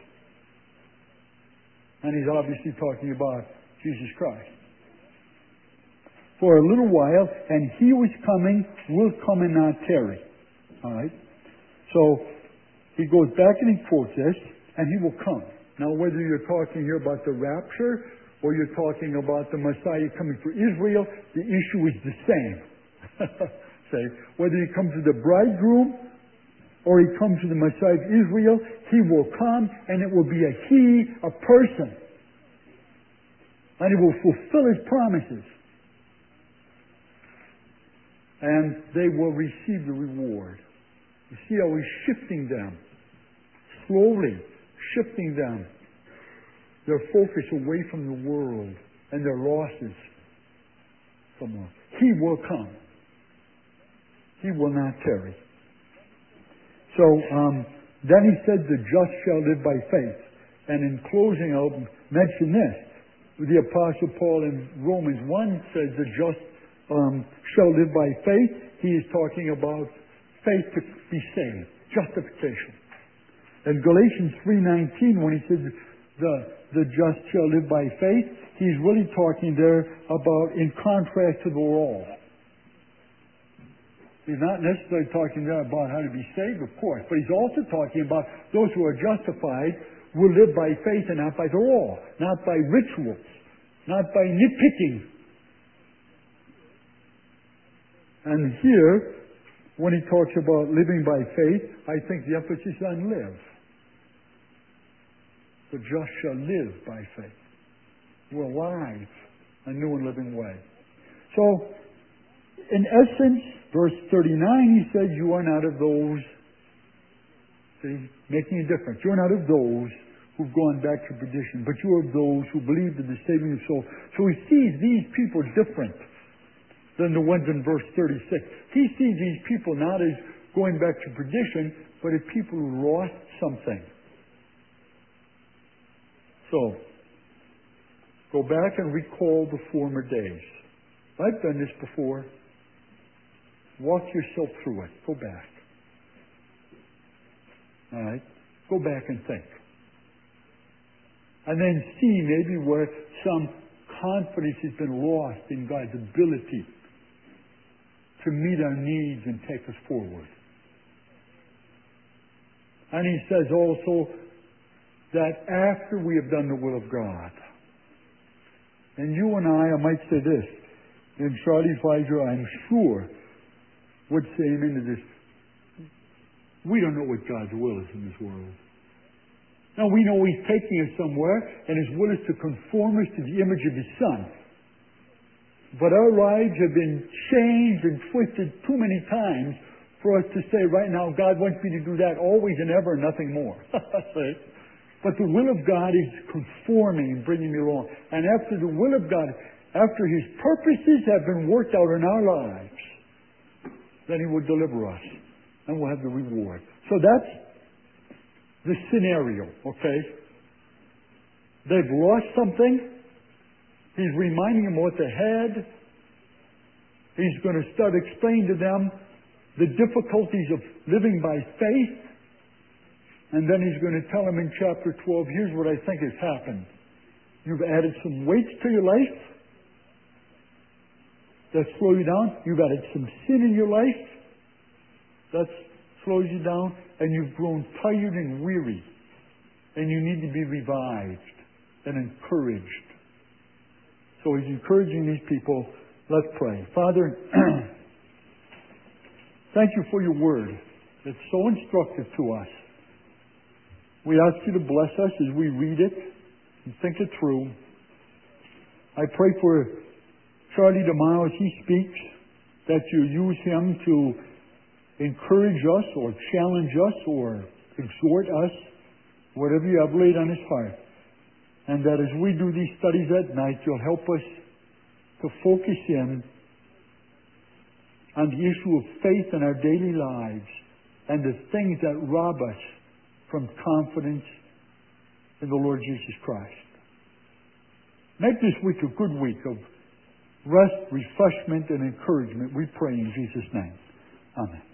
S1: And he's obviously talking about Jesus Christ. For a little while, and he who is coming will come and not tarry. All right? So, he goes back and he quotes this, and he will come. Now, whether you're talking here about the rapture or you're talking about the Messiah coming for Israel, the issue is the same. Say, whether he comes to the bridegroom or he comes to the Messiah of Israel, he will come, and it will be a he, a person. And he will fulfill his promises. And they will receive the reward. You see how he's shifting them. Slowly shifting them. Their focus away from the world and their losses. From them. He will come. He will not tarry. So, um, then he said, the just shall live by faith. And in closing, I'll mention this. The Apostle Paul in Romans one says the just um, shall live by faith. He is talking about faith to be saved. Justification. In Galatians three nineteen, when he says the, the just shall live by faith, he's really talking there about in contrast to the law. He's not necessarily talking there about how to be saved, of course, but he's also talking about those who are justified will live by faith and not by the law, not by rituals, not by nitpicking. And here, when he talks about living by faith, I think the emphasis is on live. The just shall live by faith. We're alive, a new and living way. So, in essence, verse thirty-nine, he says, you are not of those, see, making a difference. You're not of those who've gone back to perdition, but you are of those who believe in the saving of soul. So he sees these people different than the ones in verse thirty-six. He sees these people not as going back to perdition, but as people who lost something. So, go back and recall the former days. I've done this before. Walk yourself through it. Go back. All right? Go back and think. And then see maybe where some confidence has been lost in God's ability to meet our needs and take us forward. And he says also that after we have done the will of God, and you and I, I might say this, and Charlie Pfizer, I'm sure, would say amen to this. We don't know what God's will is in this world. Now we know He's taking us somewhere, and His will is to conform us to the image of His Son. But our lives have been changed and twisted too many times for us to say right now, God wants me to do that always and ever and nothing more. But the will of God is conforming and bringing me along. And after the will of God, after His purposes have been worked out in our lives, then He will deliver us and we'll have the reward. So that's the scenario, okay? They've lost something. He's reminding them what they had. He's going to start explaining to them the difficulties of living by faith. And then He's going to tell them in chapter twelve, here's what I think has happened. You've added some weights to your life that slow you down. You've added some sin in your life that slows you down. And you've grown tired and weary. And you need to be revived and encouraged. So He's encouraging these people. Let's pray. Father, thank You for Your word. It's so instructive to us. We ask You to bless us as we read it and think it through. I pray for Charlie tomorrow as he speaks, that You use him to encourage us or challenge us or exhort us, whatever You have laid on his heart. And that as we do these studies at night, You'll help us to focus in on the issue of faith in our daily lives and the things that rob us from confidence in the Lord Jesus Christ. Make this week a good week of rest, refreshment, and encouragement. We pray in Jesus' name. Amen.